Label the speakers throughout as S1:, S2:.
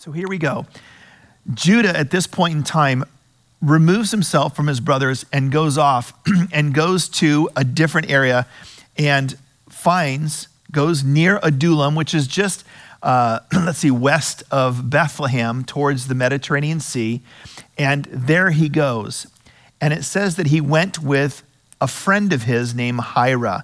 S1: So here we go. Judah, at this point in time, removes himself from his brothers and goes off and goes to a different area and goes near Adullam, which is just, west of Bethlehem towards the Mediterranean Sea. And there he goes. And it says that he went with a friend of his named Hira.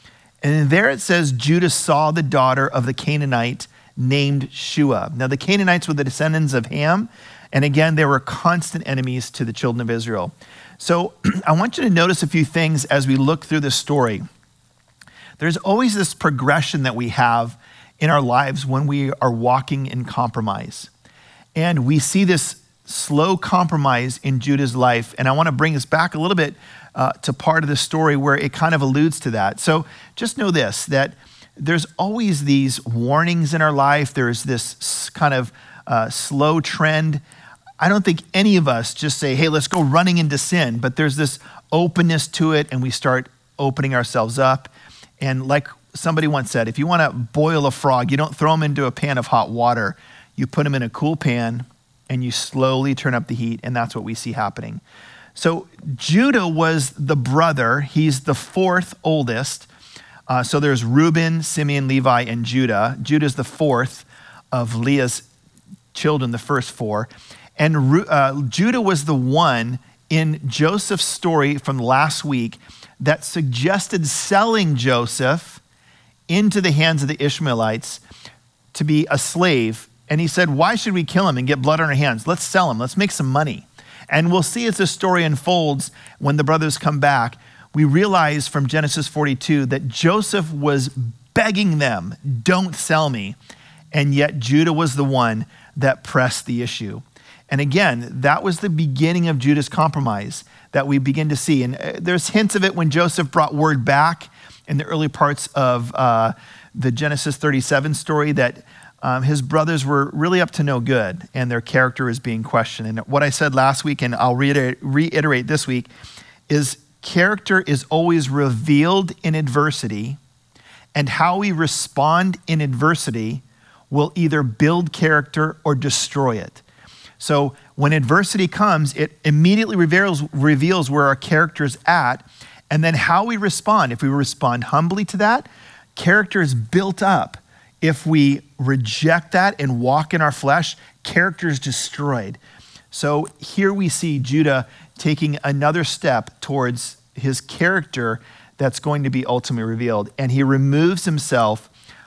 S1: And there it says, Judah saw the daughter of the Canaanite named Shua. Now the Canaanites were the descendants of Ham. And again, they were constant enemies to the children of Israel. So I want you to notice a few things as we look through this story. There's always this progression that we have in our lives when we are walking in compromise. And we see this slow compromise in Judah's life. And I want to bring us back a little bit to part of the story where it kind of alludes to that. So just know this, that there's always these warnings in our life. There's this kind of slow trend. I don't think any of us just say, hey, let's go running into sin, but there's this openness to it and we start opening ourselves up. And like somebody once said, if you want to boil a frog, you don't throw him into a pan of hot water. You put him in a cool pan and you slowly turn up the heat, and that's what we see happening. So Judah was the brother. He's the fourth oldest. So there's Reuben, Simeon, Levi, and Judah. Judah's the fourth of Leah's children, the first four. And Judah was the one in Joseph's story from last week that suggested selling Joseph into the hands of the Ishmaelites to be a slave. And he said, why should we kill him and get blood on our hands? Let's sell him. Let's make some money. And we'll see as the story unfolds, when the brothers come back, we realize from Genesis 42 that Joseph was begging them, don't sell me. And yet Judah was the one that pressed the issue. And again, that was the beginning of Judah's compromise that we begin to see. And there's hints of it when Joseph brought word back in the early parts of the Genesis 37 story that his brothers were really up to no good and their character is being questioned. And what I said last week, and I'll reiterate this week, is character is always revealed in adversity, and how we respond in adversity will either build character or destroy it. So when adversity comes, it immediately reveals where our character is at, and then how we respond. If we respond humbly to that, character is built up. If we reject that and walk in our flesh, character is destroyed. So here we see Judah taking another step towards his character that's going to be ultimately revealed. And he removes himself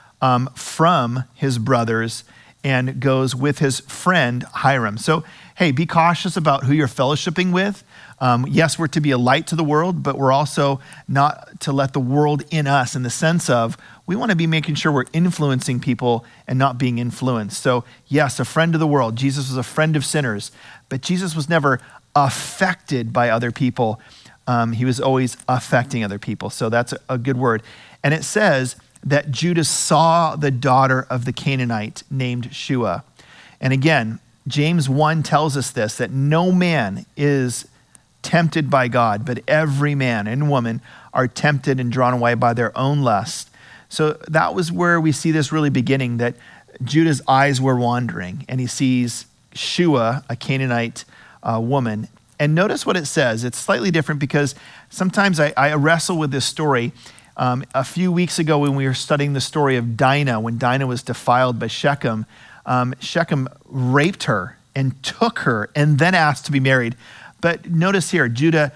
S1: from his brothers and goes with his friend Hiram. So, hey, be cautious about who you're fellowshipping with. Yes, we're to be a light to the world, but we're also not to let the world in us, in the sense of we want to be making sure we're influencing people and not being influenced. So yes, a friend of the world. Jesus was a friend of sinners, but Jesus was never affected by other people. He was always affecting other people. So that's a good word. And it says that Judah saw the daughter of the Canaanite named Shua. And again, James 1 tells us this, that no man is tempted by God, but every man and woman are tempted and drawn away by their own lust. So that was where we see this really beginning, that Judah's eyes were wandering and he sees Shua, a Canaanite woman. And notice what it says. It's slightly different because sometimes I wrestle with this story. A few weeks ago when we were studying the story of Dinah, when Dinah was defiled by Shechem, Shechem raped her and took her and then asked to be married. But notice here, Judah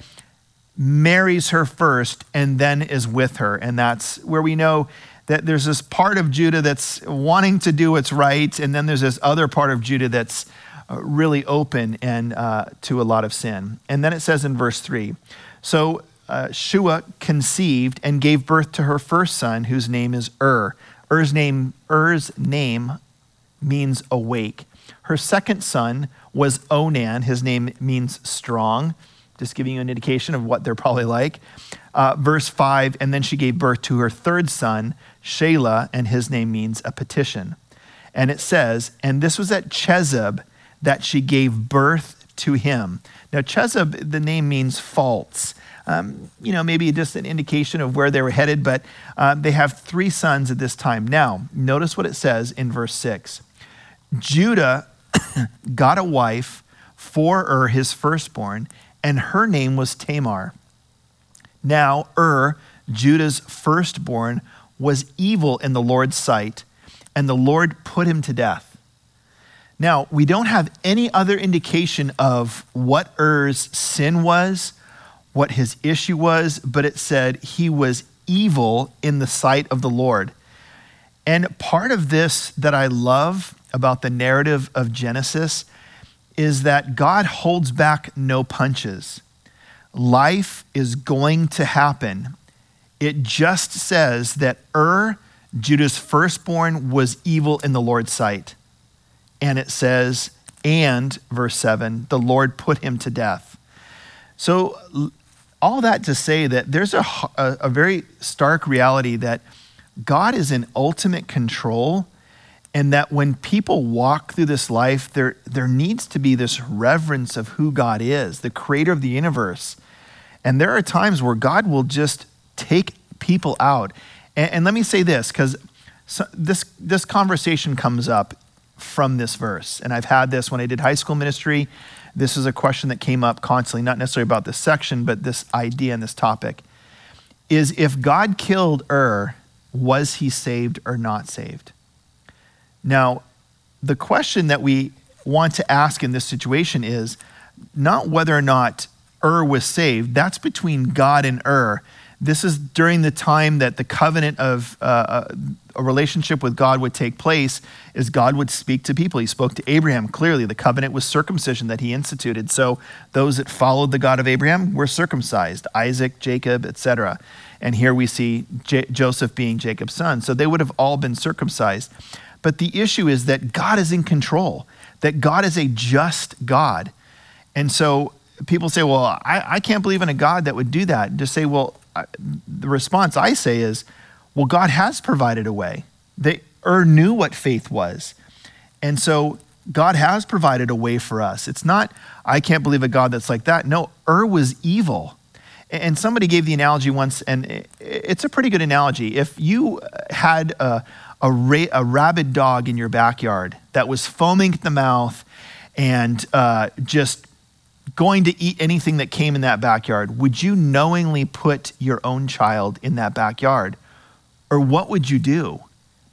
S1: marries her first and then is with her. And that's where we know that there's this part of Judah that's wanting to do what's right. And then there's this other part of Judah that's really open and to a lot of sin. And then it says in verse 3, so Shua conceived and gave birth to her first son, whose name is Er's name means awake. Her second son was Onan. His name means strong. Just giving you an indication of what they're probably like. Verse 5, and then she gave birth to her third son, Shelah, and his name means a petition. And it says, and this was at Chezib that she gave birth to him. Now, Chezib, the name means faults. Maybe just an indication of where they were headed, but they have three sons at this time. Now, notice what it says in verse 6. Judah got a wife for his firstborn, and her name was Tamar. Now Judah's firstborn, was evil in the Lord's sight, and the Lord put him to death. Now, we don't have any other indication of what sin was, what his issue was, but it said he was evil in the sight of the Lord. And part of this that I love about the narrative of Genesis is that God holds back no punches. Life is going to happen. It just says that Judah's firstborn, was evil in the Lord's sight. And it says, and verse 7, the Lord put him to death. So all that to say that there's a very stark reality that God is in ultimate control, and that when people walk through this life, there needs to be this reverence of who God is, the creator of the universe. And there are times where God will just take people out. And let me say this, because this conversation comes up from this verse. And I've had this when I did high school ministry. This is a question that came up constantly, not necessarily about this section, but this idea and this topic. Is if God killed was he saved or not saved? Now, the question that we want to ask in this situation is not whether or not was saved. That's between God and This is during the time that the covenant of a relationship with God would take place, as God would speak to people. He spoke to Abraham clearly. The covenant was circumcision that he instituted. So those that followed the God of Abraham were circumcised, Isaac, Jacob, etc. And here we see Joseph being Jacob's son. So they would have all been circumcised. But the issue is that God is in control, that God is a just God. And so people say, well, I can't believe in a God that would do that. Just say, well, the response I say is, well, God has provided a way. Knew what faith was. And so God has provided a way for us. It's not, I can't believe a God that's like that. No, was evil. And somebody gave the analogy once, and it's a pretty good analogy. If you had a rabid dog in your backyard that was foaming at the mouth and just going to eat anything that came in that backyard, would you knowingly put your own child in that backyard? Or what would you do?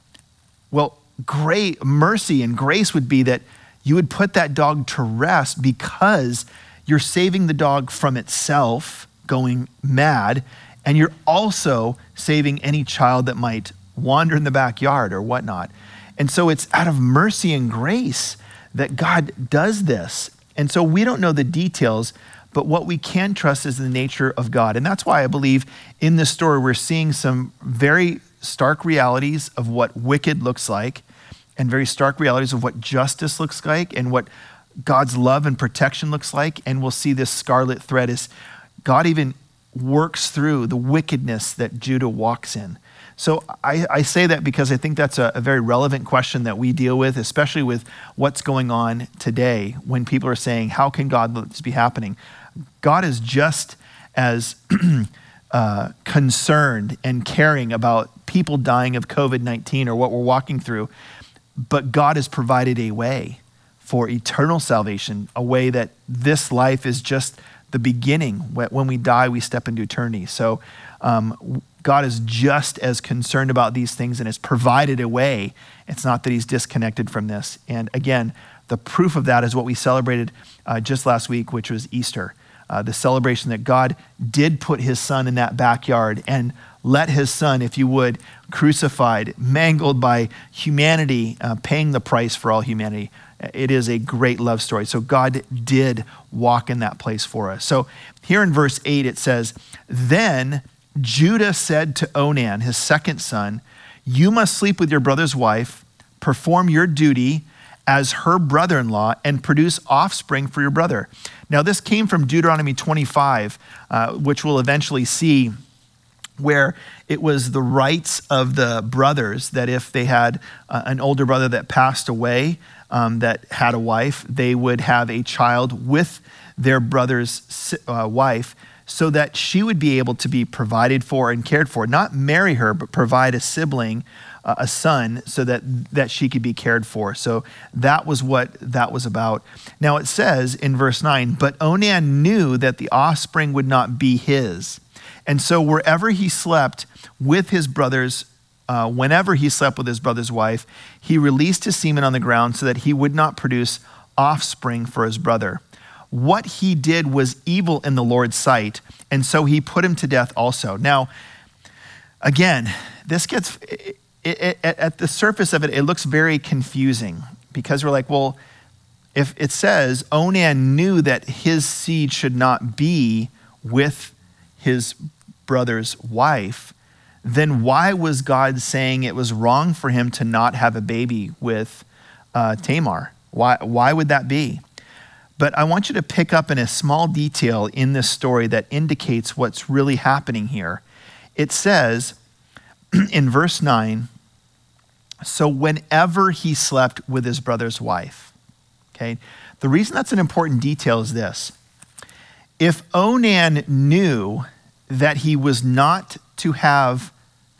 S1: Well, great mercy and grace would be that you would put that dog to rest because you're saving the dog from itself going mad, and you're also saving any child that might wander in the backyard or whatnot. And so it's out of mercy and grace that God does this. And so we don't know the details, but what we can trust is the nature of God. And that's why I believe in this story, we're seeing some very stark realities of what wicked looks like, and very stark realities of what justice looks like, and what God's love and protection looks like. And we'll see this scarlet thread is God even works through the wickedness that Judah walks in. So I say that because I think that's a very relevant question that we deal with, especially with what's going on today when people are saying, how can God let this be happening? God is just as concerned and caring about people dying of COVID-19 or what we're walking through, but God has provided a way for eternal salvation, a way that this life is just the beginning. When we die, we step into eternity. So God is just as concerned about these things and has provided a way. It's not that he's disconnected from this. And again, the proof of that is what we celebrated just last week, which was Easter. The celebration that God did put his son in that backyard and let his son, if you would, crucified, mangled by humanity, paying the price for all humanity. It is a great love story. So God did walk in that place for us. So here in verse 8, it says, then Judah said to Onan, his second son, you must sleep with your brother's wife, perform your duty as her brother-in-law, and produce offspring for your brother. Now this came from Deuteronomy 25, which we'll eventually see, where it was the rights of the brothers that if they had an older brother that passed away, that had a wife, they would have a child with their brother's wife, so that she would be able to be provided for and cared for, not marry her, but provide a sibling a son so that she could be cared for. So that was what that was about. Now it says in verse 9, but Onan knew that the offspring would not be his. And so wherever he slept with his brothers, whenever he slept with his brother's wife, he released his semen on the ground so that he would not produce offspring for his brother. What he did was evil in the Lord's sight, and so he put him to death also. Now, again, this gets, at the surface of it, it looks very confusing because we're like, well, if it says Onan knew that his seed should not be with his brother's wife, then why was God saying it was wrong for him to not have a baby with Tamar? Why would that be? But I want you to pick up in a small detail in this story that indicates what's really happening here. It says in verse 9, so whenever he slept with his brother's wife, okay? The reason that's an important detail is this. If Onan knew that he was not to have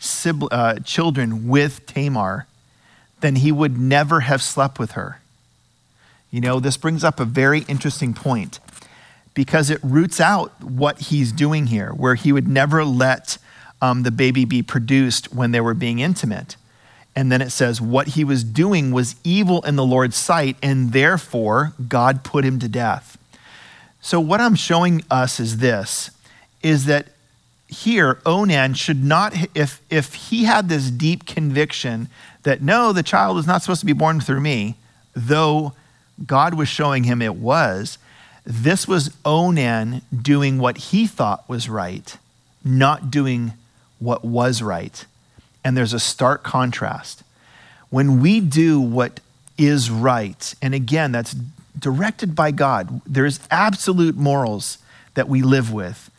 S1: children with Tamar, then he would never have slept with her. You know, this brings up a very interesting point because it roots out what he's doing here, where he would never let the baby be produced when they were being intimate. And then it says what he was doing was evil in the Lord's sight, and therefore God put him to death. So what I'm showing us is this, is that here Onan should not, if he had this deep conviction that no, the child is not supposed to be born through me, though God was showing him it was, this was Onan doing what he thought was right, not doing what was right. And there's a stark contrast. When we do what is right, and again, that's directed by God, there's absolute morals that we live with.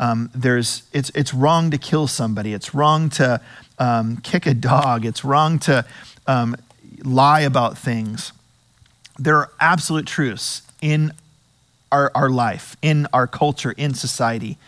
S1: It's wrong to kill somebody. It's wrong to kick a dog. It's wrong to lie about things. There are absolute truths in our life, in our culture, in society.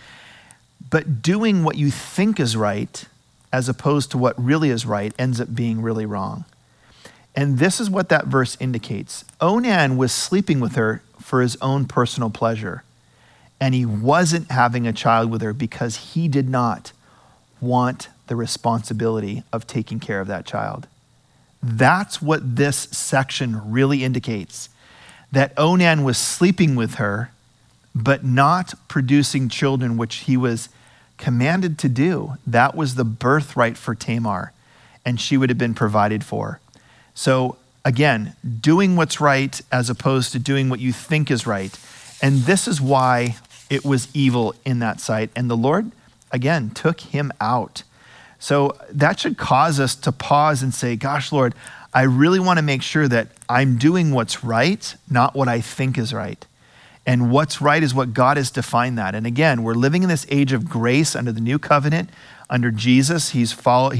S1: But doing what you think is right as opposed to what really is right ends up being really wrong. And this is what that verse indicates. Onan was sleeping with her for his own personal pleasure. And he wasn't having a child with her because he did not want the responsibility of taking care of that child. That's what this section really indicates. That Onan was sleeping with her, but not producing children, which he was commanded to do. That was the birthright for Tamar, and she would have been provided for. So again, doing what's right as opposed to doing what you think is right. And this is why it was evil in that sight. And the Lord, again, took him out. So that should cause us to pause and say, gosh, Lord, I really want to make sure that I'm doing what's right, not what I think is right. And what's right is what God has defined that. And again, we're living in this age of grace under the new covenant, under Jesus. He's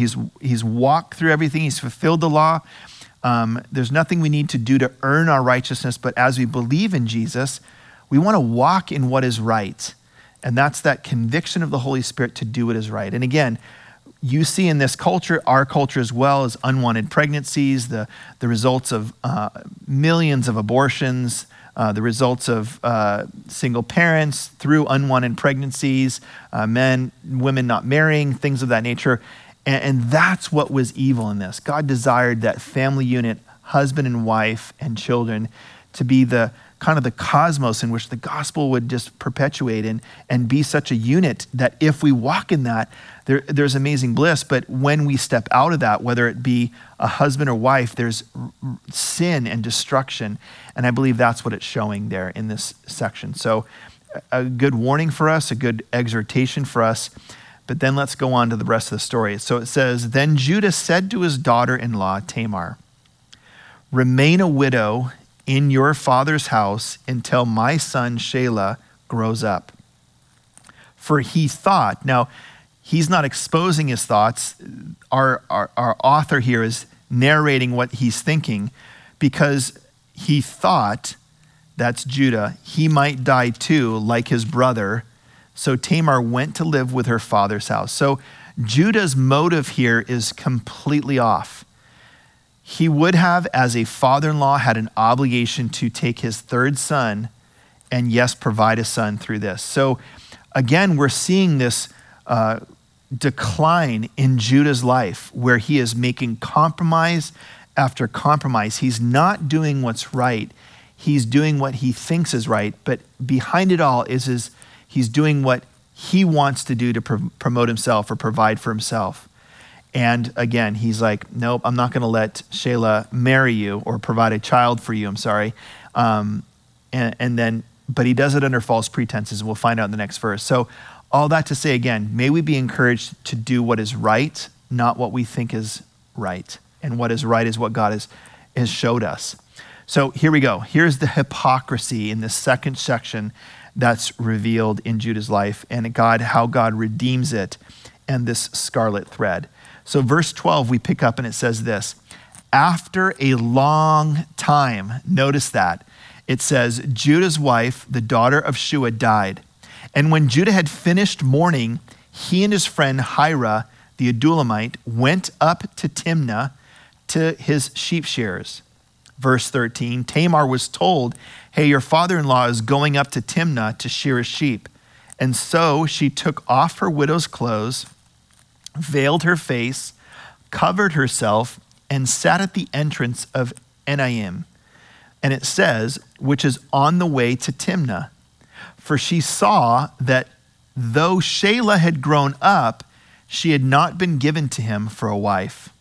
S1: walked through everything. He's fulfilled the law. There's nothing we need to do to earn our righteousness, but as we believe in Jesus, we want to walk in what is right. And that's that conviction of the Holy Spirit to do what is right. And again, you see in this culture, our culture as well, as unwanted pregnancies, the results of millions of abortions, the results of single parents through unwanted pregnancies, women not marrying, things of that nature. And that's what was evil in this. God desired that family unit, husband and wife and children, to be the kind of the cosmos in which the gospel would just perpetuate and be such a unit that if we walk in that, there's amazing bliss. But when we step out of that, whether it be a husband or wife, there's sin and destruction. And I believe that's what it's showing there in this section. So a good warning for us, a good exhortation for us. But then let's go on to the rest of the story. So it says, then Judah said to his daughter-in-law, Tamar, remain a widow in your father's house until my son Shelah grows up. For he thought, now he's not exposing his thoughts. Our author here is narrating what he's thinking because he thought, that's Judah, he might die too, like his brother. So Tamar went to live with her father's house. So Judah's motive here is completely off. He would have, as a father-in-law, had an obligation to take his third son and, yes, provide a son through this. So again, we're seeing this decline in Judah's life where he is making compromise after compromise. He's not doing what's right. He's doing what he thinks is right, but behind it all is he's doing what he wants to do to promote himself or provide for himself. And again, he's like, nope, I'm not going to let Shelah marry you or provide a child for you. I'm sorry. But he does it under false pretenses, and we'll find out in the next verse. So all that to say, again, may we be encouraged to do what is right, not what we think is right. And what is right is what God has showed us. So here we go. Here's the hypocrisy in this second section that's revealed in Judah's life, and how God redeems it, and this scarlet thread. So verse 12, we pick up and it says this: after a long time, notice that, it says, Judah's wife, the daughter of Shua, died. And when Judah had finished mourning, he and his friend Hira, the Adullamite, went up to Timnah to his sheep shearers. Verse 13, Tamar was told, hey, your father-in-law is going up to Timnah to shear his sheep. And so she took off her widow's clothes, veiled her face, covered herself, and sat at the entrance of Enaim. And it says, which is on the way to Timnah. For she saw that though Shelah had grown up, she had not been given to him for a wife.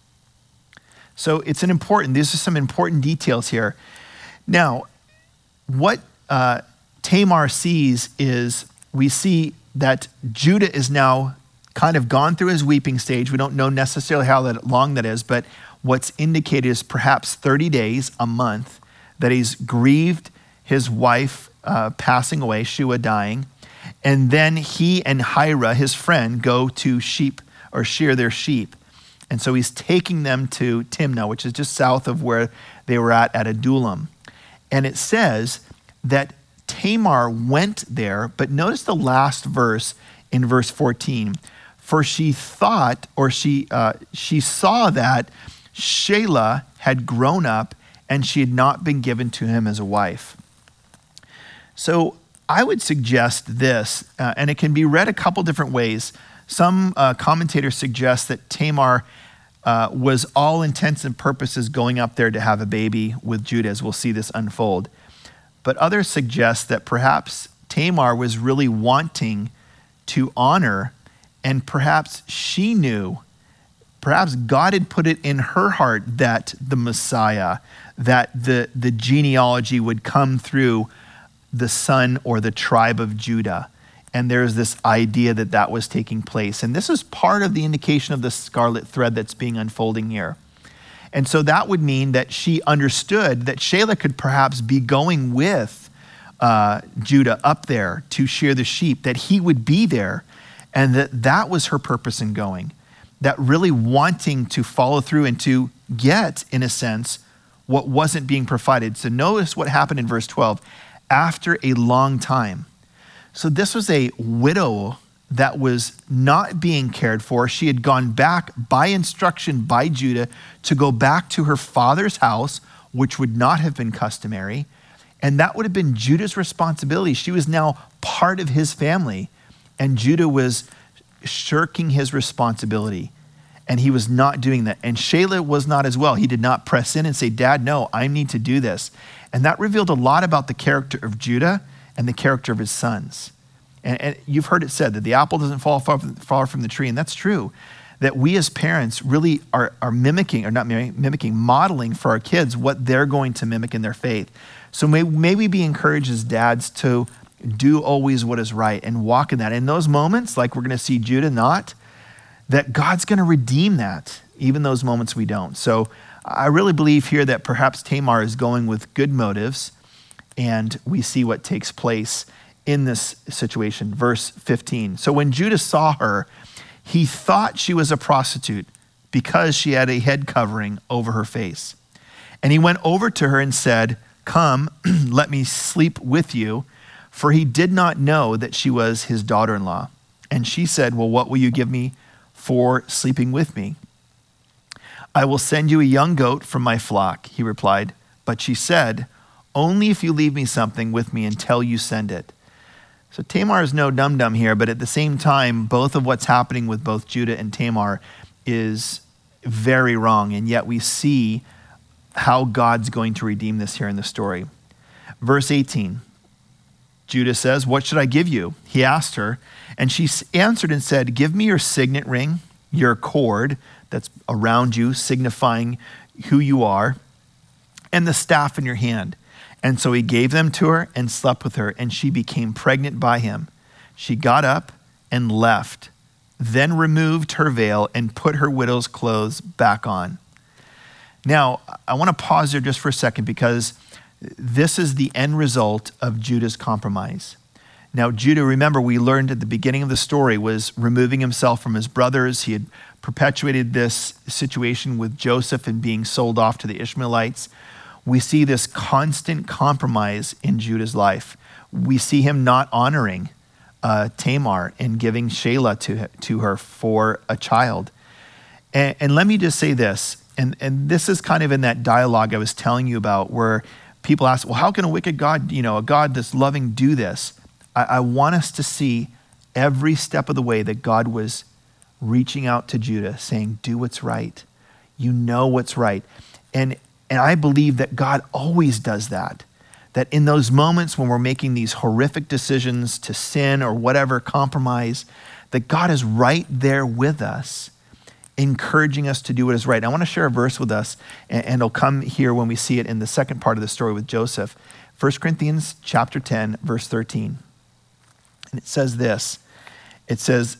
S1: So these are some important details here. Now, what Tamar sees is, we see that Judah is now kind of gone through his weeping stage. We don't know necessarily how long that is, but what's indicated is perhaps 30 days, a month, that he's grieved his wife passing away, Shua dying. And then he and Hira, his friend, go to shear their sheep. And so he's taking them to Timnah, which is just south of where they were at Adullam. And it says that Tamar went there, but notice the last verse in verse 14. For she thought, or she saw that Shelah had grown up and she had not been given to him as a wife. So I would suggest this, and it can be read a couple different ways. Some commentators suggest that Tamar was all intents and purposes going up there to have a baby with Judah, as we'll see this unfold. But others suggest that perhaps Tamar was really wanting to honor, and perhaps she knew, perhaps God had put it in her heart that the Messiah, that the genealogy would come through the son or the tribe of Judah. And there's this idea that was taking place. And this is part of the indication of the scarlet thread that's being unfolding here. And so that would mean that she understood that Shelah could perhaps be going with Judah up there to shear the sheep, that he would be there, and that was her purpose in going. That really wanting to follow through and to get, in a sense, what wasn't being provided. So notice what happened in verse 12. After a long time. So this was a widow that was not being cared for. She had gone back by instruction by Judah to go back to her father's house, which would not have been customary. And that would have been Judah's responsibility. She was now part of his family, and Judah was shirking his responsibility, and he was not doing that. And Shelah was not as well. He did not press in and say, Dad, no, I need to do this. And that revealed a lot about the character of Judah and the character of his sons. And you've heard it said that the apple doesn't fall far from the tree, and that's true. That we as parents really are mimicking, or not mimicking, modeling for our kids what they're going to mimic in their faith. So may we be encouraged as dads to do always what is right and walk in that. In those moments, like we're going to see Judah not, that God's going to redeem that, even those moments we don't. So I really believe here that perhaps Tamar is going with good motives, and we see what takes place in this situation. Verse 15. So when Judah saw her, he thought she was a prostitute because she had a head covering over her face. And he went over to her and said, come, let me sleep with you, for he did not know that she was his daughter-in-law. And she said, well, what will you give me for sleeping with me. I will send you a young goat from my flock, he replied. But she said, only if you leave me something with me until you send it. So Tamar is no dum-dum here, but at the same time, both of what's happening with both Judah and Tamar is very wrong. And yet we see how God's going to redeem this here in the story. Verse 18, Judah says, what should I give you? He asked her, and she answered and said, give me your signet ring, your cord that's around you, signifying who you are, and the staff in your hand. And so he gave them to her and slept with her, and she became pregnant by him. She got up and left, then removed her veil and put her widow's clothes back on. Now, I want to pause there just for a second because this is the end result of Judah's compromise. Now, Judah, remember, we learned at the beginning of the story, was removing himself from his brothers. He had perpetuated this situation with Joseph and being sold off to the Ishmaelites. We see this constant compromise in Judah's life. We see him not honoring Tamar and giving Shelah to her for a child. And let me just say this, and this is kind of in that dialogue I was telling you about where people ask, well, how can a wicked God, a God that's loving do this? I want us to see every step of the way that God was reaching out to Judah saying, do what's right. You know what's right. And I believe that God always does that. That in those moments when we're making these horrific decisions to sin or whatever, compromise, that God is right there with us, encouraging us to do what is right. I want to share a verse with us, and it'll come here when we see it in the second part of the story with Joseph. 1 Corinthians chapter 10, verse 13. And it says this. It says,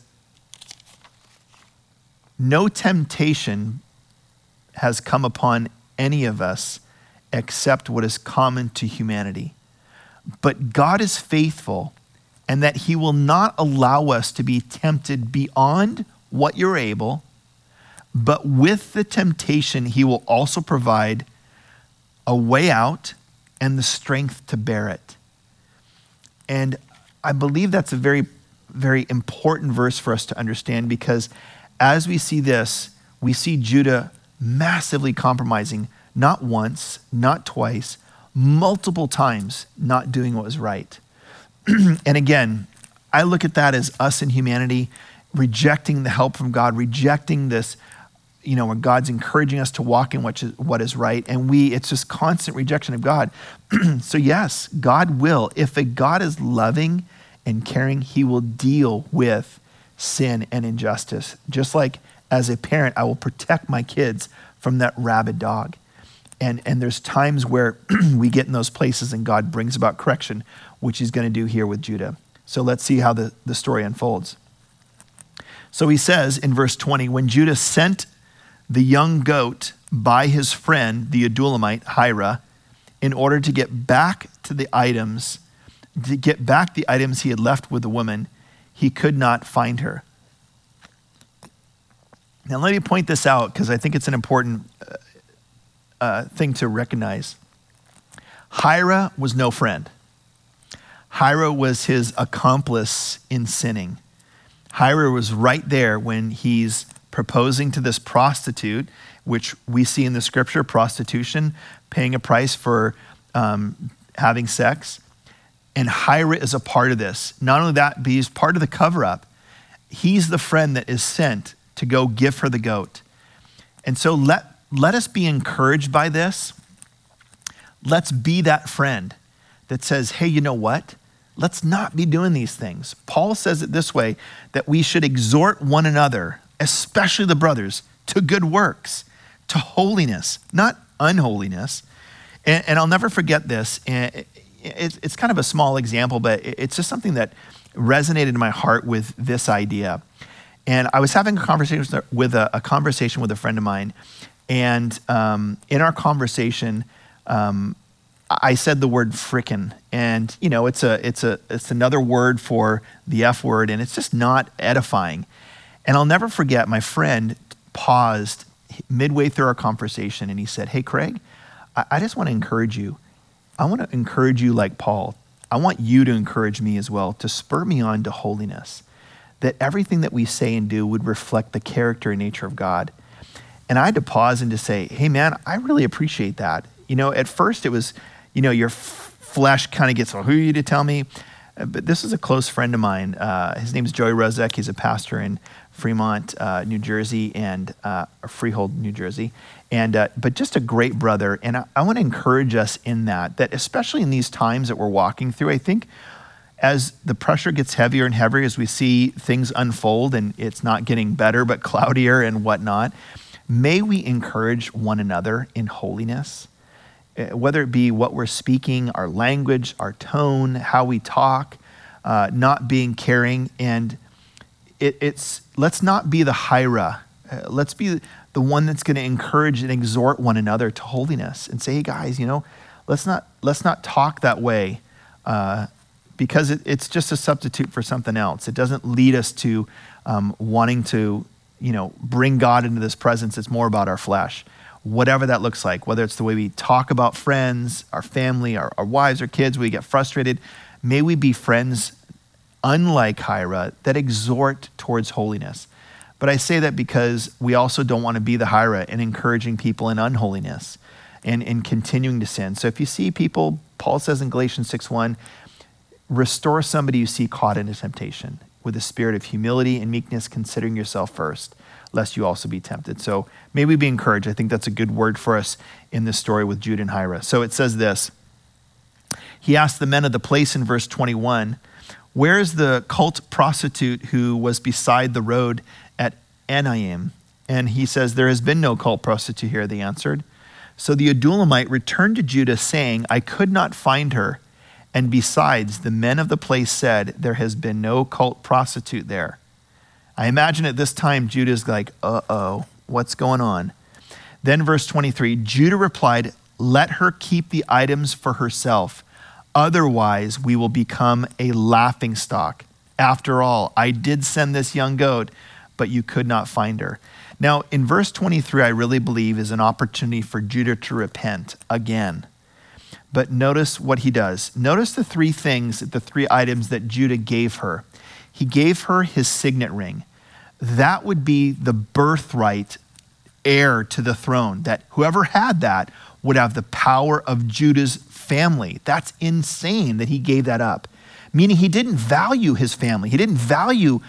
S1: no temptation has come upon any of us except what is common to humanity. But God is faithful, and that he will not allow us to be tempted beyond what you're able, but with the temptation, he will also provide a way out and the strength to bear it. And I believe that's a very, very important verse for us to understand, because as we see this, we see Judah massively compromising, not once, not twice, multiple times, not doing what was right. And again, I look at that as us in humanity, rejecting the help from God, rejecting this, where God's encouraging us to walk in what is right. And it's just constant rejection of God. So yes, God will. If a God is loving and caring, he will deal with sin and injustice. Just like as a parent, I will protect my kids from that rabid dog. And there's times where we get in those places and God brings about correction, which he's going to do here with Judah. So let's see how the story unfolds. So he says in verse 20, when Judah sent the young goat by his friend, the Adullamite, Hira, in order to get back the items he had left with the woman, he could not find her. Now let me point this out because I think it's an important thing to recognize. Hira was no friend. Hira was his accomplice in sinning. Hira was right there when he's proposing to this prostitute, which we see in the scripture, prostitution, paying a price for having sex. And Hira is a part of this. Not only that, but he's part of the cover-up. He's the friend that is sent to go give her the goat. And so let us be encouraged by this. Let's be that friend that says, hey, you know what? Let's not be doing these things. Paul says it this way, that we should exhort one another, especially the brothers, to good works, to holiness, not unholiness. And I'll never forget this. It's kind of a small example, but it's just something that resonated in my heart with this idea. And I was having a conversation with a friend of mine, and in our conversation, I said the word frickin', and it's another word for the F word, and it's just not edifying. And I'll never forget, my friend paused midway through our conversation, and he said, "Hey, Craig, I just want to encourage you. I want to encourage you like Paul. I want you to encourage me as well, to spur me on to holiness. that everything that we say and do would reflect the character and nature of God. And I had to pause and to say, hey man, I really appreciate that. At first it was, your flesh kind of gets, well, who are you to tell me? But this is a close friend of mine. His name is Joey Rozek. He's a pastor in Fremont, New Jersey, and Freehold, New Jersey. But just a great brother. And I want to encourage us in that especially in these times that we're walking through, I think as the pressure gets heavier and heavier, as we see things unfold and it's not getting better, but cloudier and whatnot, may we encourage one another in holiness, whether it be what we're speaking, our language, our tone, how we talk, not being caring. And let's not be the Hira. Let's be the one that's going to encourage and exhort one another to holiness and say, hey guys, let's not talk that way because it's just a substitute for something else. It doesn't lead us to wanting to, bring God into this presence. It's more about our flesh, whatever that looks like, whether it's the way we talk about friends, our family, our wives, our kids, we get frustrated. May we be friends unlike Hira that exhort towards holiness. But I say that because we also don't want to be the Hira in encouraging people in unholiness and in continuing to sin. So if you see people, Paul says in Galatians 6:1, restore somebody you see caught in a temptation with a spirit of humility and meekness, considering yourself first, lest you also be tempted. So may we be encouraged. I think that's a good word for us in this story with Judah and Hira. So it says this. He asked the men of the place in verse 21, where is the cult prostitute who was beside the road at Enaim? And he says, there has been no cult prostitute here, they answered. So the Adullamite returned to Judah saying, I could not find her. And besides, the men of the place said, there has been no cult prostitute there. I imagine at this time, Judah's like, uh-oh, what's going on? Then verse 23, Judah replied, let her keep the items for herself. Otherwise, we will become a laughingstock. After all, I did send this young goat, but you could not find her. Now, in verse 23, I really believe is an opportunity for Judah to repent again. But notice what he does. Notice the three items that Judah gave her. He gave her his signet ring. That would be the birthright heir to the throne, that whoever had that would have the power of Judah's family. That's insane that he gave that up. Meaning he didn't value his family. He didn't value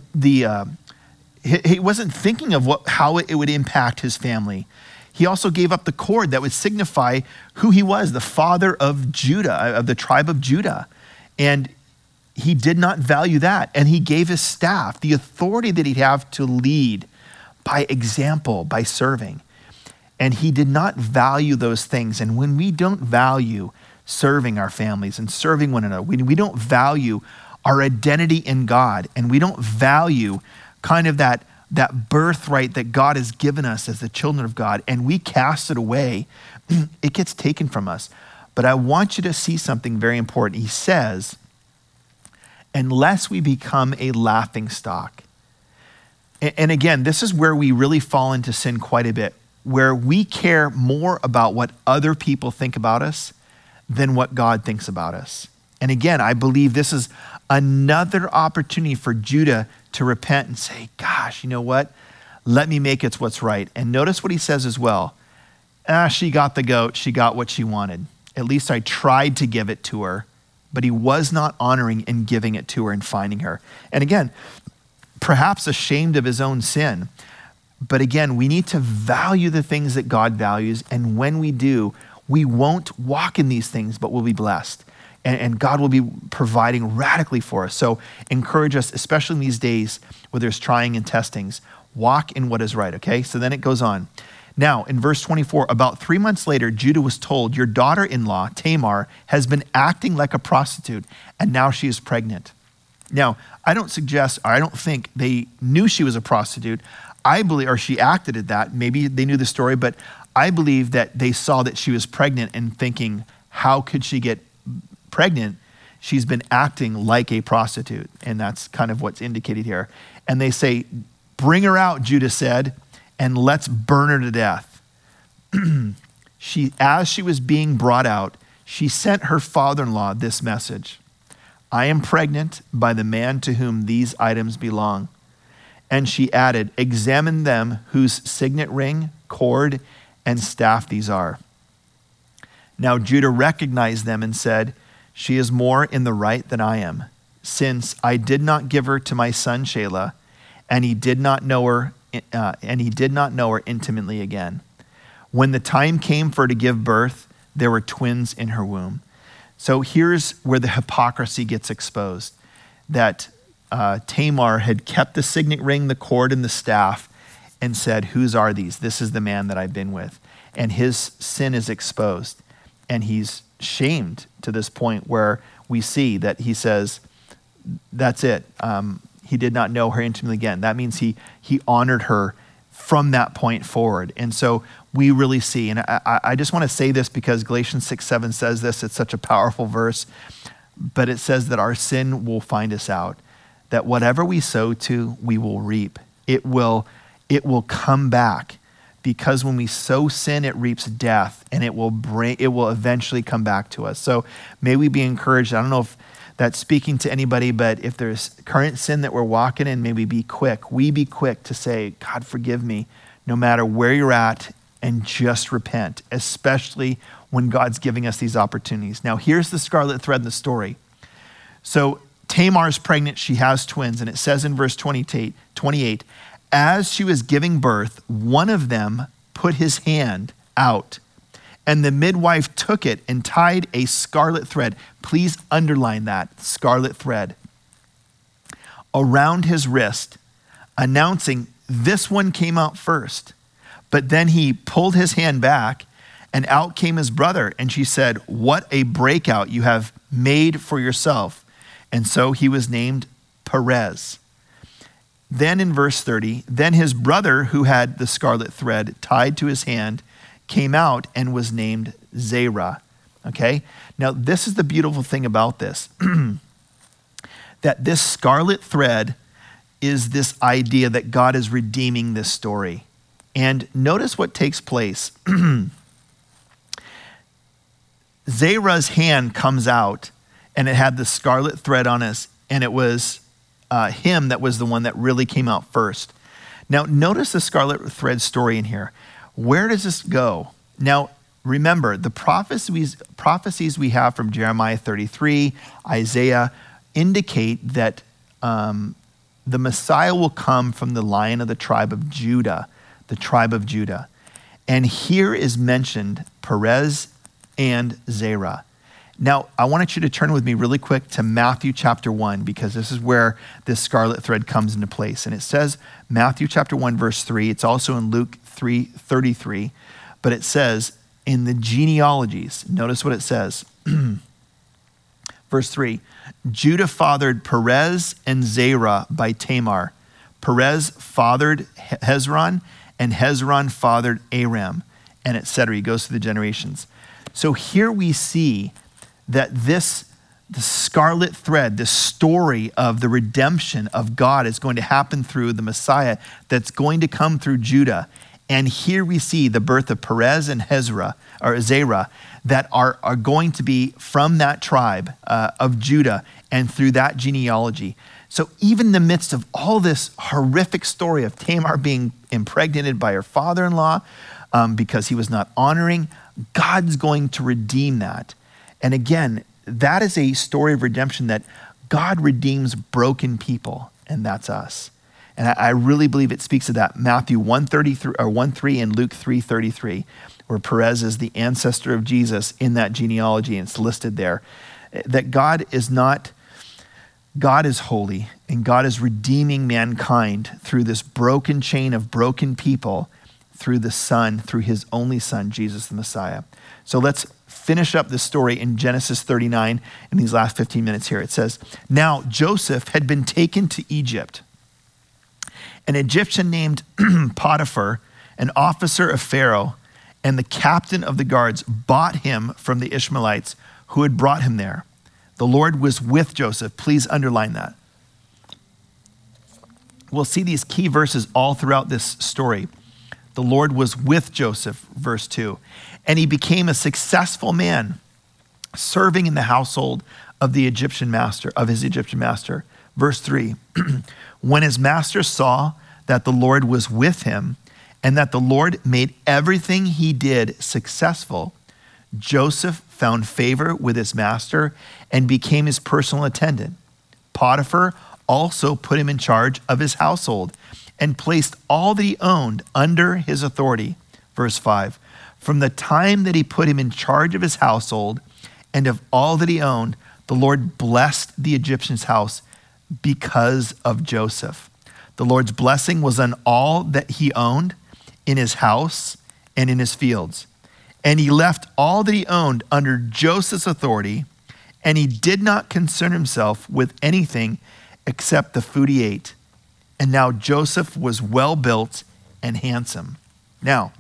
S1: he wasn't thinking of how it would impact his family. He also gave up the cord that would signify who he was, the father of Judah, of the tribe of Judah. And he did not value that. And he gave his staff the authority that he'd have to lead by example, by serving. And he did not value those things. And when we don't value serving our families and serving one another, when we don't value our identity in God, and we don't value kind of that birthright that God has given us as the children of God, and we cast it away, it gets taken from us. But I want you to see something very important. He says, unless we become a laughingstock. And again, this is where we really fall into sin quite a bit, where we care more about what other people think about us than what God thinks about us. And again, I believe this is another opportunity for Judah to repent and say, gosh, you know what? Let me make it what's right. And notice what he says as well. She got the goat. She got what she wanted. At least I tried to give it to her, but he was not honoring in giving it to her and finding her. And again, perhaps ashamed of his own sin. But again, we need to value the things that God values. And when we do, we won't walk in these things, but we'll be blessed. And God will be providing radically for us. So encourage us, especially in these days where there's trying and testings, walk in what is right, okay? So then it goes on. Now, in verse 24, about 3 months later, Judah was told, your daughter-in-law, Tamar, has been acting like a prostitute, and now she is pregnant. Now, I don't think they knew she was a prostitute. I believe, or she acted at that. Maybe they knew the story, but I believe that they saw that she was pregnant and thinking, how could she get pregnant? She's been acting like a prostitute. And that's kind of what's indicated here. And they say, bring her out, Judah said, and let's burn her to death. As she was being brought out, she sent her father-in-law this message. I am pregnant by the man to whom these items belong. And she added, examine them whose signet ring, cord, and staff these are. Now Judah recognized them and said, she is more in the right than I am, since I did not give her to my son Shelah, and he did not know her intimately again. When the time came for her to give birth, there were twins in her womb. So here's where the hypocrisy gets exposed, that Tamar had kept the signet ring, the cord, and the staff, and said, whose are these? This is the man that I've been with. And his sin is exposed. And he's shamed to this point where we see that he says, that's it. He did not know her intimately again. That means he honored her from that point forward. And so we really see, and I just want to say this because Galatians 6:7 says this. It's such a powerful verse, but it says that our sin will find us out, that whatever we sow to, we will reap. It will come back, because when we sow sin, it reaps death, and it will eventually come back to us. So may we be encouraged. I don't know if that's speaking to anybody, but if there's current sin that we're walking in, may we be quick. We be quick to say, God, forgive me, no matter where you're at, and just repent, especially when God's giving us these opportunities. Now, here's the scarlet thread in the story. So Tamar's pregnant, she has twins, and it says in verse 28, as she was giving birth, one of them put his hand out, and the midwife took it and tied a scarlet thread. Please underline that, scarlet thread, around his wrist, announcing this one came out first. But then he pulled his hand back, and out came his brother. And she said, what a breakout you have made for yourself. And so he was named Perez. Then in verse 30, then his brother, who had the scarlet thread tied to his hand, came out and was named Zerah. Okay? Now, this is the beautiful thing about this, that this scarlet thread is this idea that God is redeeming this story. And notice what takes place. Zerah's hand comes out, and it had the scarlet thread on us, and it was him that was the one that really came out first. Now, notice the scarlet thread story in here. Where does this go? Now, remember, the prophecies we have from Jeremiah 33, Isaiah, indicate that the Messiah will come from the Lion of the tribe of Judah, the tribe of Judah. And here is mentioned Perez and Zerah. Now, I want you to turn with me really quick to Matthew chapter 1, because this is where this scarlet thread comes into place. And it says, Matthew chapter 1, verse 3. It's also in Luke 3:33. But it says, in the genealogies, notice what it says. Verse 3, Judah fathered Perez and Zerah by Tamar. Perez fathered Hezron, and Hezron fathered Aram, and etc. He goes through the generations. So here we see that the scarlet thread, the story of the redemption of God is going to happen through the Messiah that's going to come through Judah. And here we see the birth of Perez and Zerah that are going to be from that tribe of Judah and through that genealogy. So even in the midst of all this horrific story of Tamar being impregnated by her father-in-law because he was not honoring, God's going to redeem that. And again, that is a story of redemption, that God redeems broken people, and that's us. And I really believe it speaks of that. Matthew 1:3 and Luke 3:33, where Perez is the ancestor of Jesus in that genealogy, and it's listed there. That God is holy, and God is redeeming mankind through this broken chain of broken people, through the Son, through his only Son, Jesus the Messiah. So let's finish up this story in Genesis 39 in these last 15 minutes here. It says, now Joseph had been taken to Egypt. An Egyptian named Potiphar, an officer of Pharaoh, and the captain of the guards bought him from the Ishmaelites who had brought him there. The Lord was with Joseph. Please underline that. We'll see these key verses all throughout this story. The Lord was with Joseph, verse 2, and he became a successful man, serving in the household of his Egyptian master. Verse 3, when his master saw that the Lord was with him and that the Lord made everything he did successful, Joseph found favor with his master and became his personal attendant. Potiphar also put him in charge of his household and placed all that he owned under his authority. Verse 5, from the time that he put him in charge of his household and of all that he owned, the Lord blessed the Egyptian's house because of Joseph. The Lord's blessing was on all that he owned, in his house and in his fields. And he left all that he owned under Joseph's authority, and he did not concern himself with anything except the food he ate. And now Joseph was well built and handsome. Now,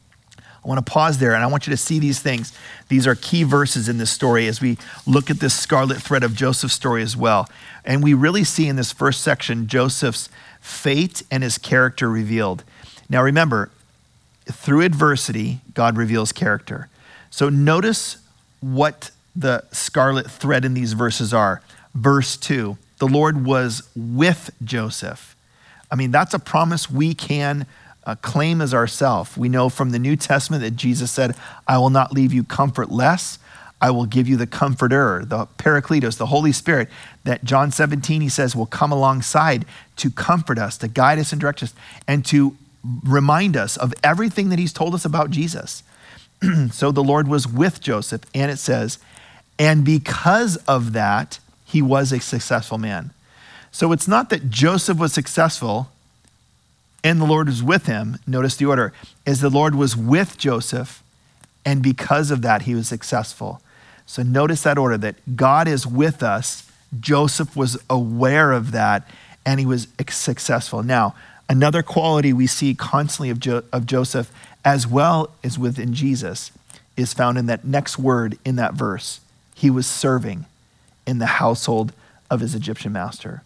S1: I want to pause there, and I want you to see these things. These are key verses in this story as we look at this scarlet thread of Joseph's story as well. And we really see in this first section Joseph's fate and his character revealed. Now remember, through adversity, God reveals character. So notice what the scarlet thread in these verses are. Verse 2, the Lord was with Joseph. I mean, that's a promise we can claim as ourselves. We know from the New Testament that Jesus said, I will not leave you comfortless. I will give you the comforter, the Paracletos, the Holy Spirit, that John 17, he says, will come alongside to comfort us, to guide us and direct us, and to remind us of everything that he's told us about Jesus. So the Lord was with Joseph, and it says, and because of that, he was a successful man. So it's not that Joseph was successful and the Lord was with him. Notice the order is the Lord was with Joseph, and because of that, he was successful. So notice that order, that God is with us. Joseph was aware of that, and he was successful. Now, another quality we see constantly of Joseph, as well as within Jesus, is found in that next word in that verse. He was serving in the household of his Egyptian master.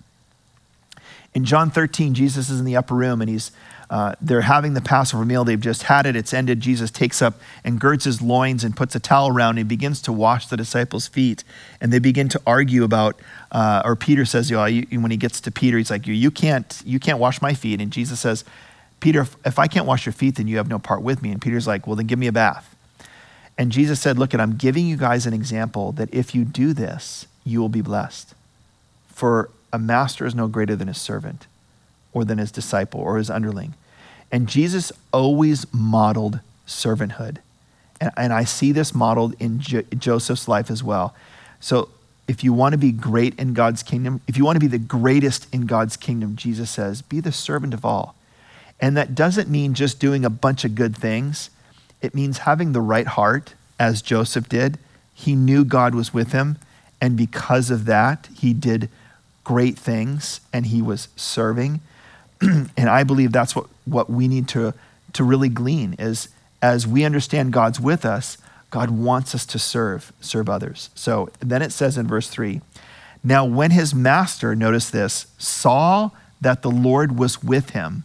S1: In John 13, Jesus is in the upper room, and they're having the Passover meal. They've just had it. It's ended. Jesus takes up and girds his loins and puts a towel around and begins to wash the disciples' feet. And they begin to argue about, or Peter says, when he gets to Peter, he's like, you can't wash my feet. And Jesus says, Peter, if I can't wash your feet, then you have no part with me. And Peter's like, well, then give me a bath. And Jesus said, look, I'm giving you guys an example that if you do this, you will be blessed. For a master is no greater than his servant or than his disciple or his underling. And Jesus always modeled servanthood. And I see this modeled in Joseph's life as well. So if you want to be great in God's kingdom, if you want to be the greatest in God's kingdom, Jesus says, be the servant of all. And that doesn't mean just doing a bunch of good things. It means having the right heart, as Joseph did. He knew God was with him, and because of that, he did great things, and he was serving. And I believe that's what we need to really glean is, as we understand God's with us, God wants us to serve others. So then it says in verse 3, now when his master, notice this, saw that the Lord was with him,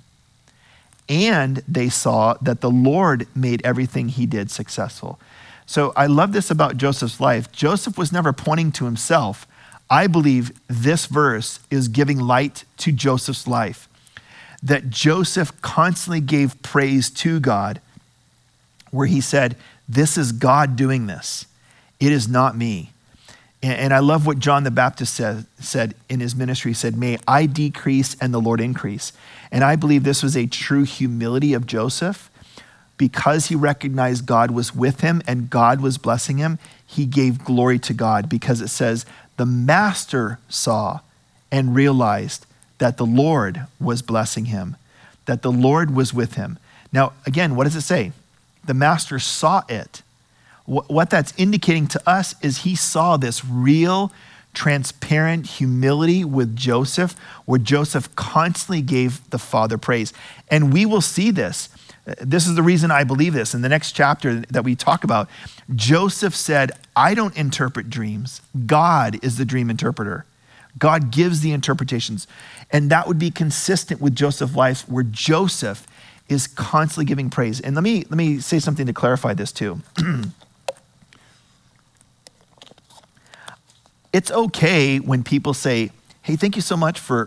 S1: and they saw that the Lord made everything he did successful. So I love this about Joseph's life. Joseph was never pointing to himself. I believe this verse is giving light to Joseph's life, that Joseph constantly gave praise to God, where he said, this is God doing this. It is not me. And I love what John the Baptist said in his ministry. He said, may I decrease and the Lord increase. And I believe this was a true humility of Joseph. Because he recognized God was with him and God was blessing him, he gave glory to God, because it says the master saw and realized that the Lord was blessing him, that the Lord was with him. Now, again, what does it say? The master saw it. What that's indicating to us is he saw this real, transparent humility with Joseph, where Joseph constantly gave the Father praise. And we will see this. This is the reason I believe this. In the next chapter that we talk about, Joseph said, I don't interpret dreams. God is the dream interpreter. God gives the interpretations. And that would be consistent with Joseph's life, where Joseph is constantly giving praise. And let me say something to clarify this too. it's okay when people say, hey, thank you so much for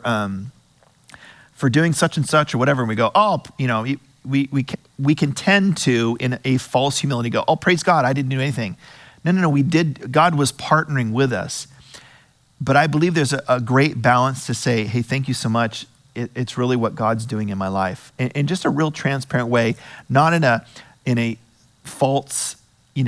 S1: doing such and such or whatever. And we go, oh, we can tend to, in a false humility, go, oh, praise God, I didn't do anything. No, we did. God was partnering with us. But I believe there's a great balance to say, hey, thank you so much. It's really what God's doing in my life. In just a real transparent way, not in a false,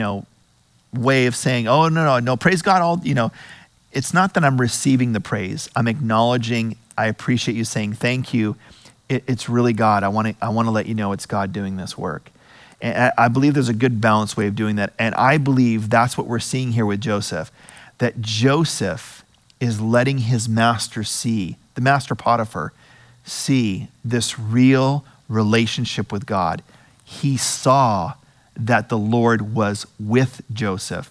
S1: way of saying, oh, no, praise God, it's not that I'm receiving the praise. I'm acknowledging, I appreciate you saying thank you. It's really God. I want to let you know it's God doing this work. And I believe there's a good balanced way of doing that. And I believe that's what we're seeing here with Joseph, that Joseph is letting his master see, the master Potiphar, see this real relationship with God. He saw that the Lord was with Joseph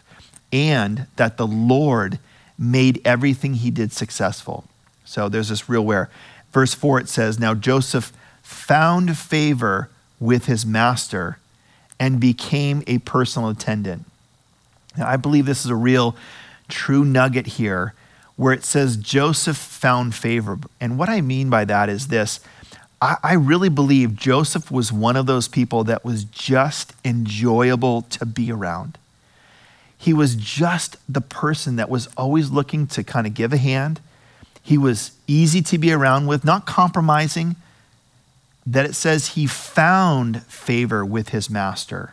S1: and that the Lord made everything he did successful. So there's this real where. Verse 4, it says, now Joseph found favor with his master and became a personal attendant. Now, I believe this is a real true nugget here where it says Joseph found favor. And what I mean by that is this. I really believe Joseph was one of those people that was just enjoyable to be around. He was just the person that was always looking to kind of give a hand. He was easy to be around with, not compromising. That it says he found favor with his master.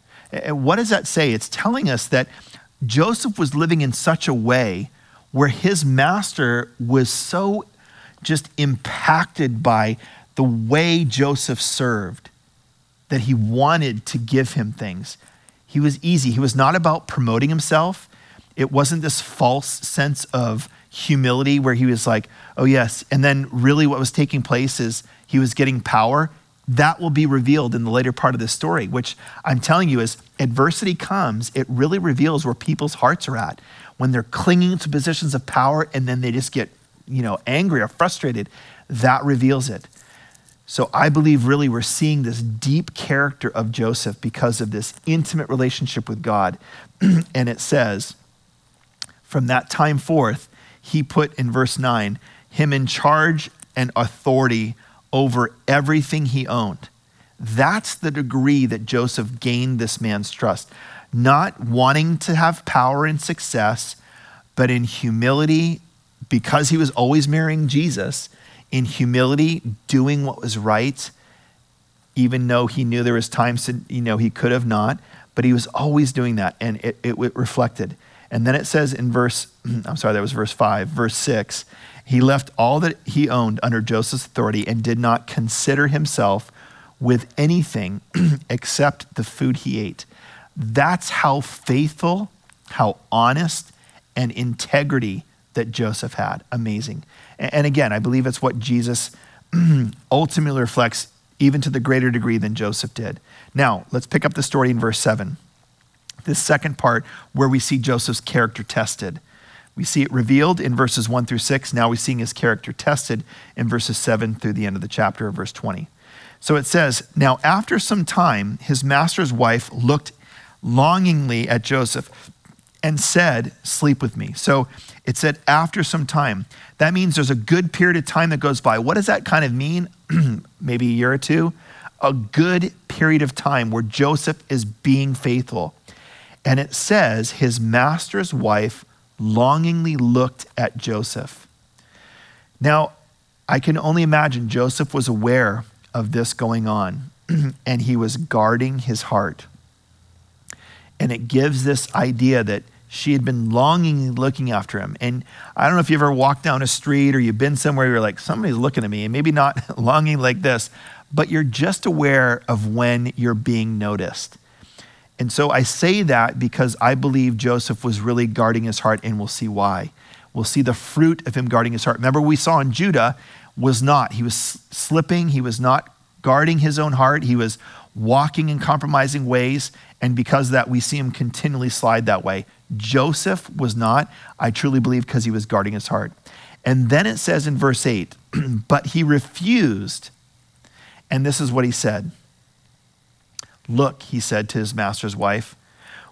S1: And what does that say? It's telling us that Joseph was living in such a way where his master was so just impacted by the way Joseph served that he wanted to give him things. He was easy. He was not about promoting himself. It wasn't this false sense of humility where he was like, oh yes. And then really what was taking place is he was getting power. That will be revealed in the later part of this story, which I'm telling you, as adversity comes, it really reveals where people's hearts are at. When they're clinging to positions of power and then they just get, angry or frustrated, that reveals it. So I believe really we're seeing this deep character of Joseph because of this intimate relationship with God. And it says, from that time forth, he put in verse 9, him in charge and authority over everything he owned. That's the degree that Joseph gained this man's trust. Not wanting to have power and success, but in humility, because he was always marrying Jesus, in humility, doing what was right, even though he knew there was times that, he could have not, but he was always doing that, and it reflected. And then it says in verse 5, verse 6, he left all that he owned under Joseph's authority and did not consider himself with anything except the food he ate. That's how faithful, how honest, and integrity that Joseph had. Amazing. And again, I believe it's what Jesus ultimately reflects even to the greater degree than Joseph did. Now, let's pick up the story in verse 7. This second part where we see Joseph's character tested. We see it revealed in verses 1 through 6. Now we're seeing his character tested in verses 7 through the end of the chapter, verse 20. So it says, now after some time, his master's wife looked longingly at Joseph and said, sleep with me. So it said after some time. That means there's a good period of time that goes by. What does that kind of mean? Maybe a year or two. A good period of time where Joseph is being faithful. And it says his master's wife longingly looked at Joseph. Now, I can only imagine Joseph was aware of this going on and he was guarding his heart. And it gives this idea that she had been longingly looking after him. And I don't know if you ever walked down a street or you've been somewhere, you're like, somebody's looking at me, and maybe not longing like this, but you're just aware of when you're being noticed. And so I say that because I believe Joseph was really guarding his heart, and we'll see why. We'll see the fruit of him guarding his heart. Remember, we saw in Judah was not. He was slipping. He was not guarding his own heart. He was walking in compromising ways. And because of that, we see him continually slide that way. Joseph was not, I truly believe, because he was guarding his heart. And then it says in verse 8, but he refused. And this is what he said. Look, he said to his master's wife,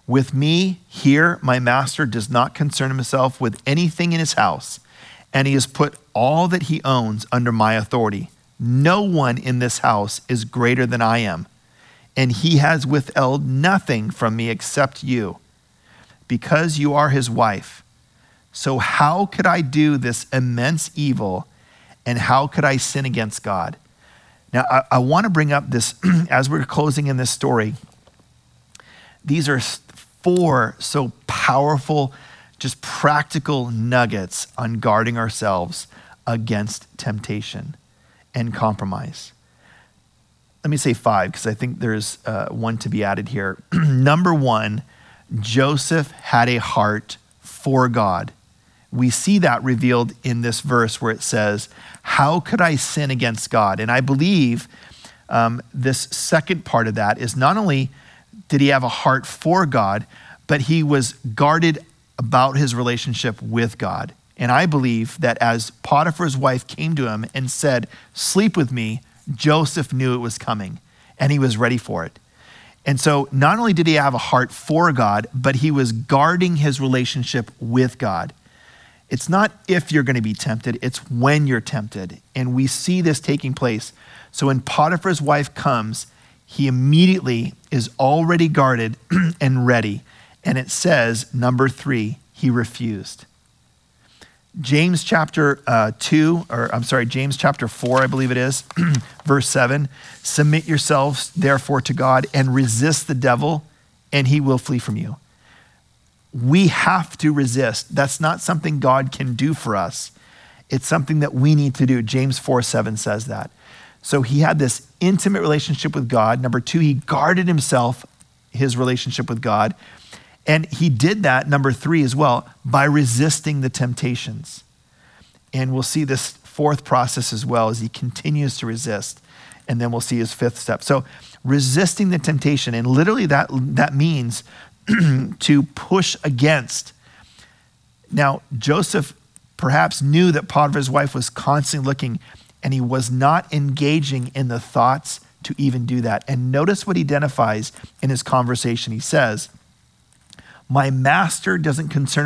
S1: With me here, my master does not concern himself with anything in his house, and he has put all that he owns under my authority. No one in this house is greater than I am, and he has withheld nothing from me except you, because you are his wife. So how could I do this immense evil, and how could I sin against God? Now, I want to bring up this, as we're closing in this story, these are 4 so powerful, just practical nuggets on guarding ourselves against temptation and compromise. Let me say 5, because I think there's one to be added here. Number 1, Joseph had a heart for God. We see that revealed in this verse where it says, how could I sin against God? And I believe this second part of that is not only did he have a heart for God, but he was guarded about his relationship with God. And I believe that as Potiphar's wife came to him and said, sleep with me, Joseph knew it was coming and he was ready for it. And so not only did he have a heart for God, but he was guarding his relationship with God. It's not if you're going to be tempted, it's when you're tempted. And we see this taking place. So when Potiphar's wife comes, he immediately is already guarded and ready. And it says, number 3, he refused. James chapter 4, I believe it is, verse 7, submit yourselves therefore to God and resist the devil and he will flee from you. We have to resist. That's not something God can do for us. It's something that we need to do. James 4:7 says that. So he had this intimate relationship with God. Number 2, he guarded himself, his relationship with God. And he did that, number 3 as well, by resisting the temptations. And we'll see this 4th process as well as he continues to resist. And then we'll see his 5th step. So resisting the temptation, and literally that means to push against. Now, Joseph perhaps knew that Potiphar's wife was constantly looking, and he was not engaging in the thoughts to even do that. And notice what he identifies in his conversation. He says, my master doesn't concern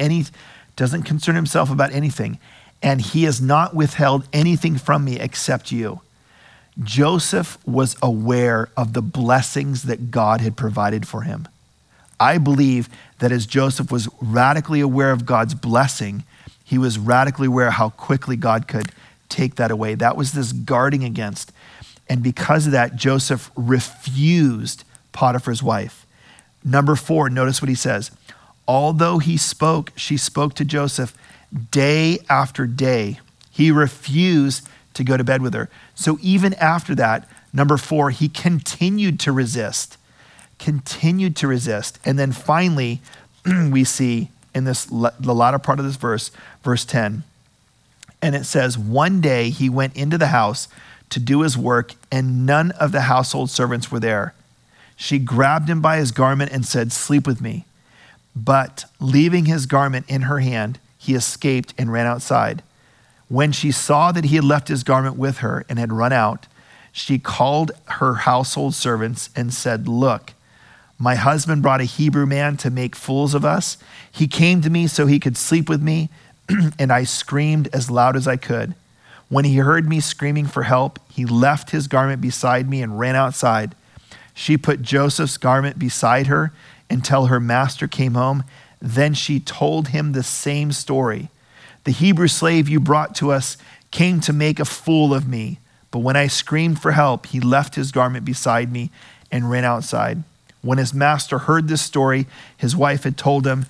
S1: himself about anything, and he has not withheld anything from me except you. Joseph was aware of the blessings that God had provided for him. I believe that as Joseph was radically aware of God's blessing, he was radically aware how quickly God could take that away. That was this guarding against. And because of that, Joseph refused Potiphar's wife. Number 4, notice what he says. Although she spoke to Joseph day after day, he refused to go to bed with her. So even after that, number 4, he continued to resist. And then finally, we see in the latter part of this verse 10, and it says, one day he went into the house to do his work, and none of the household servants were there. She grabbed him by his garment and said, sleep with me. But leaving his garment in her hand, he escaped and ran outside. When she saw that he had left his garment with her and had run out, she called her household servants and said, look, my husband brought a Hebrew man to make fools of us. He came to me so he could sleep with me, and I screamed as loud as I could. When he heard me screaming for help, he left his garment beside me and ran outside. She put Joseph's garment beside her until her master came home. Then she told him the same story. The Hebrew slave you brought to us came to make a fool of me. But when I screamed for help, he left his garment beside me and ran outside. When his master heard this story, his wife had told him,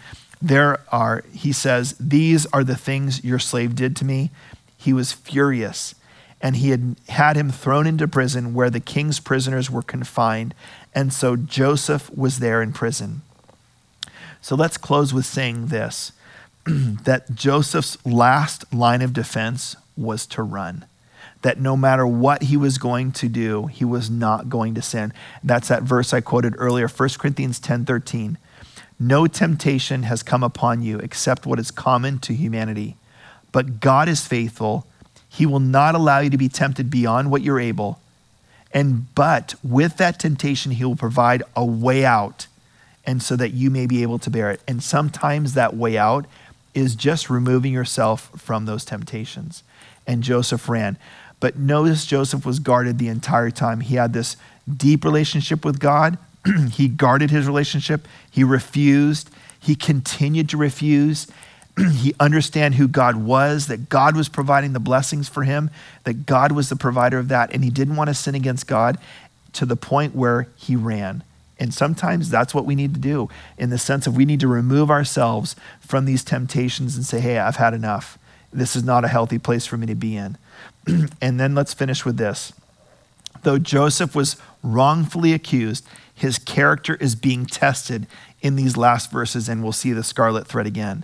S1: he says, these are the things your slave did to me. He was furious, and he had him thrown into prison where the king's prisoners were confined. And so Joseph was there in prison. So let's close with saying this, that Joseph's last line of defense was to run. That no matter what he was going to do, he was not going to sin. That's that verse I quoted earlier, 1 Corinthians 10:13. No temptation has come upon you except what is common to humanity. But God is faithful. He will not allow you to be tempted beyond what you're able. But with that temptation, he will provide a way out. and so that you may be able to bear it. And sometimes that way out is just removing yourself from those temptations. And Joseph ran. But notice Joseph was guarded the entire time. He had this deep relationship with God. He guarded his relationship. He refused. He continued to refuse. He understood who God was, that God was providing the blessings for him, that God was the provider of that, and he didn't want to sin against God to the point where he ran. And sometimes that's what we need to do, in the sense of we need to remove ourselves from these temptations and say, hey, I've had enough. This is not a healthy place for me to be in. And then let's finish with this. Though Joseph was wrongfully accused, his character is being tested in these last verses, and we'll see the scarlet thread again.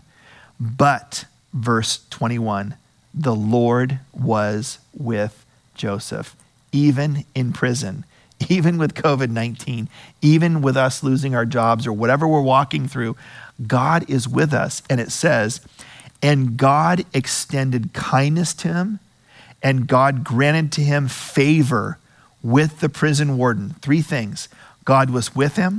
S1: But, verse 21, the Lord was with Joseph, even in prison, even with COVID-19, even with us losing our jobs or whatever we're walking through. God is with us. And it says, and God extended kindness to him, and God granted to him favor with the prison warden. Three things. God was with him.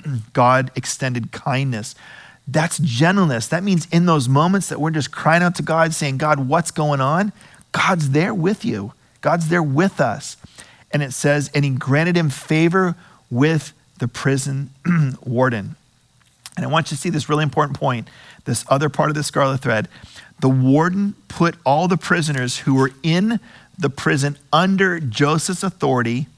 S1: God extended kindness. That's gentleness. That means in those moments that we're just crying out to God, saying, God, what's going on? God's there with you. God's there with us. And it says, and he granted him favor with the prison warden. And I want you to see this really important point, this other part of the scarlet thread. The warden put all the prisoners who were in the prison under Joseph's authority.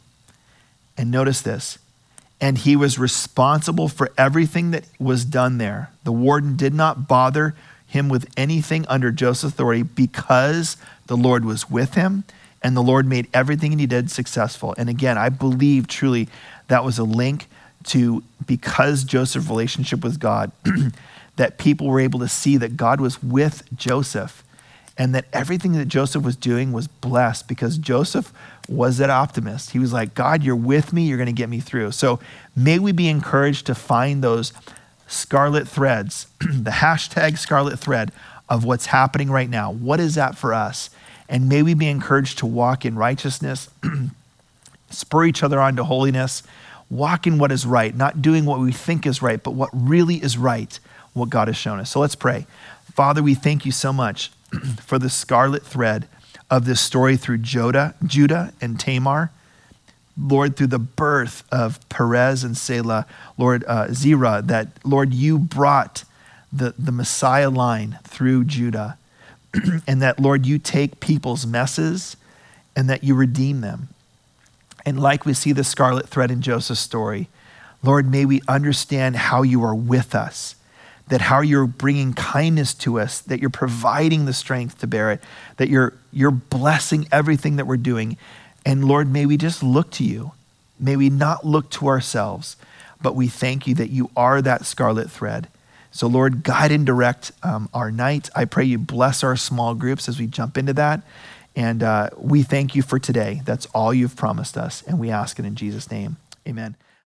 S1: And notice this. And he was responsible for everything that was done there. The warden did not bother him with anything under Joseph's authority because the Lord was with him, and the Lord made everything he did successful. And again, I believe truly that was a link to, because Joseph's relationship with God, that people were able to see that God was with Joseph, and that everything that Joseph was doing was blessed because Joseph was that optimist. He was like, God, you're with me. You're going to get me through. So may we be encouraged to find those scarlet threads, the hashtag scarlet thread of what's happening right now. What is that for us? And may we be encouraged to walk in righteousness, spur each other on to holiness, walk in what is right, not doing what we think is right, but what really is right, what God has shown us. So let's pray. Father, we thank you so much for the scarlet thread of this story through Judah and Tamar. Lord, through the birth of Perez and Selah, Lord, Zerah, that, Lord, you brought the Messiah line through Judah. And that, Lord, you take people's messes and that you redeem them. And like we see the scarlet thread in Joseph's story, Lord, may we understand how you are with us, that how you're bringing kindness to us, that you're providing the strength to bear it, that you're blessing everything that we're doing. And Lord, may we just look to you. May we not look to ourselves, but we thank you that you are that scarlet thread. So Lord, guide and direct our night. I pray you bless our small groups as we jump into that. And we thank you for today. That's all you've promised us. And we ask it in Jesus' name. Amen.